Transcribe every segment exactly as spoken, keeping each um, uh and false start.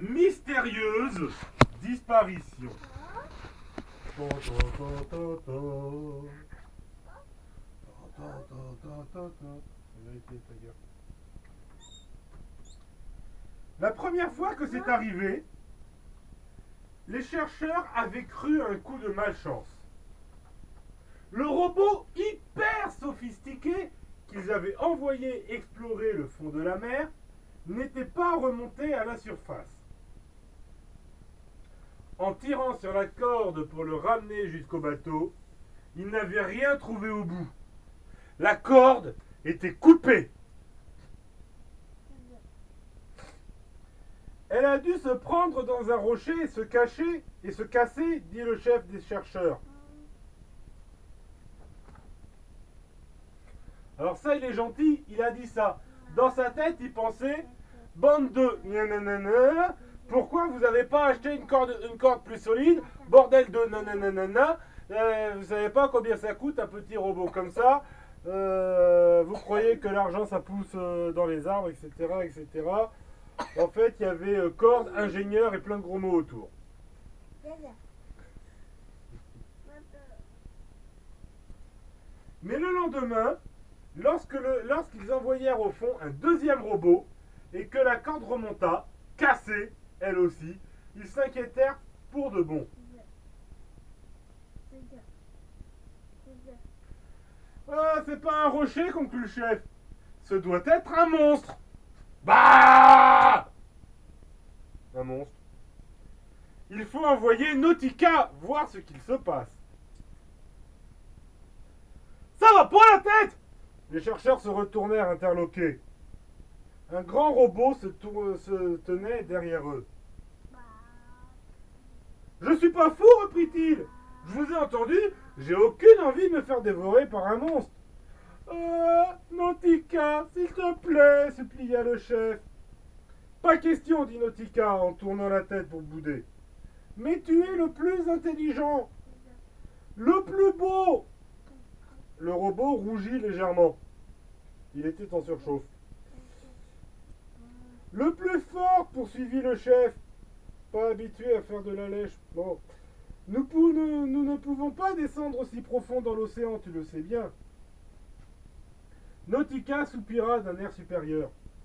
mystérieuse disparition. La première fois que c'est arrivé, les chercheurs avaient cru à un coup de malchance. Le robot hyper sophistiqué qu'ils avaient envoyé explorer le fond de la mer n'était pas remonté à la surface. En tirant sur la corde pour le ramener jusqu'au bateau, ils n'avaient rien trouvé au bout. La corde était coupée. Elle a dû se prendre dans un rocher et se cacher et se casser, dit le chef des chercheurs. Alors ça, il est gentil, il a dit ça. Dans sa tête, il pensait, bande de nanana, pourquoi vous n'avez pas acheté une corde, une corde plus solide, bordel de nanana, euh, vous savez pas combien ça coûte un petit robot comme ça, euh, vous croyez que l'argent ça pousse dans les arbres, et cetera, et cetera. En fait, il y avait euh, corde, ingénieur et plein de gros mots autour. Mais le lendemain, lorsque le, lorsqu'ils envoyèrent au fond un deuxième robot et que la corde remonta, cassée, elle aussi, ils s'inquiétèrent pour de bon. Ah, c'est pas un rocher, conclut le chef. Ce doit être un monstre. Bah! Un monstre. Il faut envoyer Nautica voir ce qu'il se passe. Ça va pas la tête! Les chercheurs se retournèrent interloqués. Un grand robot se, tour- se tenait derrière eux. Je suis pas fou, reprit-il. Je vous ai entendu, j'ai aucune envie de me faire dévorer par un monstre. Ah, Nautica, s'il te plaît, supplia le chef. Pas question, dit Nautica en tournant la tête pour bouder. Mais tu es le plus intelligent, le plus beau. Le robot rougit légèrement. Il était en surchauffe. Le plus fort, poursuivit le chef. Pas habitué à faire de la lèche. Bon. Nous, pou- nous, nous ne pouvons pas descendre aussi profond dans l'océan, tu le sais bien. Nautica soupira d'un air supérieur.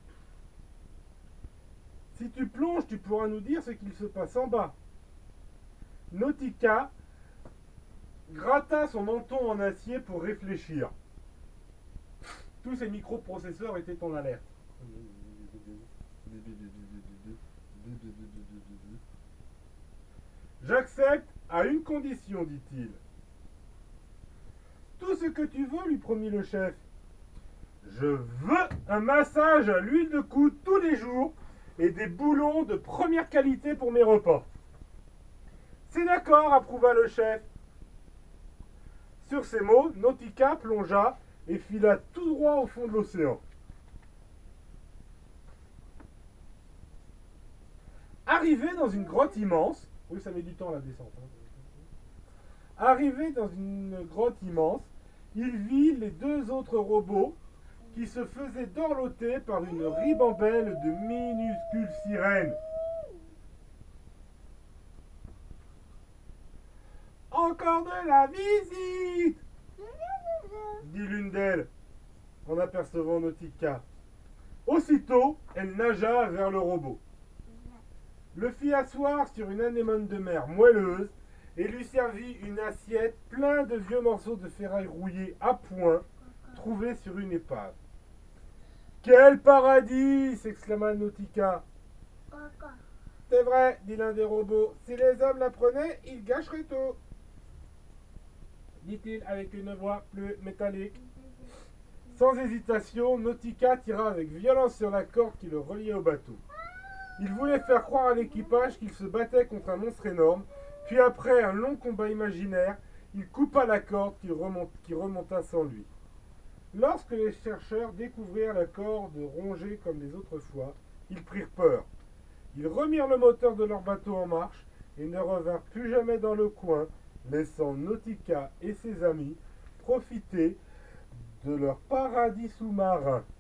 Si tu plonges, tu pourras nous dire ce qu'il se passe en bas. Nautica gratta son menton en acier pour réfléchir. Tous ses microprocesseurs étaient en alerte. J'accepte à une condition, dit-il. Tout ce que tu veux, lui promit le chef. Je veux un massage à l'huile de coude tous les jours et des boulons de première qualité pour mes repas. C'est d'accord, approuva le chef. Sur ces mots, Nautica plongea et fila tout droit au fond de l'océan. Arrivé dans une grotte immense, oui, ça met du temps la descente. Hein. Arrivé dans une grotte immense, il vit les deux autres robots qui se faisaient dorloter par une ribambelle de minuscules sirènes. Encore de la visite, dit l'une d'elles en apercevant Nautica. Aussitôt, elle nagea vers le robot, le fit asseoir sur une anémone de mer moelleuse et lui servit une assiette pleine de vieux morceaux de ferraille rouillée à point trouvés sur une épave. Quel paradis! S'exclama Nautica. C'est vrai, dit l'un des robots. Si les hommes l'apprenaient, ils gâcheraient tout, dit-il avec une voix plus métallique. Sans hésitation, Nautica tira avec violence sur la corde qui le reliait au bateau. Il voulait faire croire à l'équipage qu'il se battait contre un monstre énorme, puis après un long combat imaginaire, il coupa la corde qui remonta, qui remonta sans lui. Lorsque les chercheurs découvrirent la corde rongée comme les autres fois, ils prirent peur. Ils remirent le moteur de leur bateau en marche et ne revinrent plus jamais dans le coin, laissant Nautica et ses amis profiter de leur paradis sous-marin.